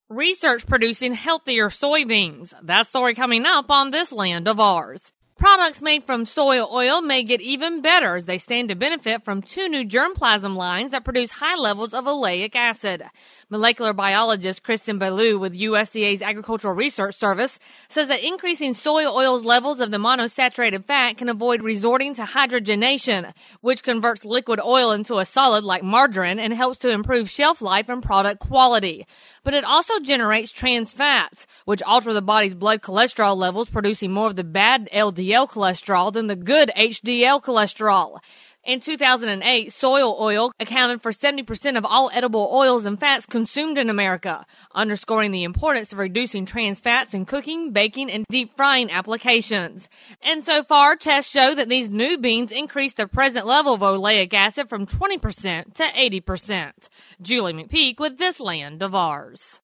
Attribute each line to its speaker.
Speaker 1: Research producing healthier soybeans. That story coming up on This Land of Ours. Products made from soy oil may get even better as they stand to benefit from 2 new germplasm lines that produce high levels of oleic acid. Molecular biologist Kristen Belew with USDA's Agricultural Research Service says that increasing soy oil's levels of the monosaturated fat can avoid resorting to hydrogenation, which converts liquid oil into a solid like margarine and helps to improve shelf life and product quality. But it also generates trans fats, which alter the body's blood cholesterol levels, producing more of the bad LDL cholesterol than the good HDL cholesterol. In 2008, soy oil accounted for 70% of all edible oils and fats consumed in America, underscoring the importance of reducing trans fats in cooking, baking, and deep frying applications. And so far, tests show that these new beans increase the present level of oleic acid from 20% to 80%. Julie McPeak with This Land of Ours.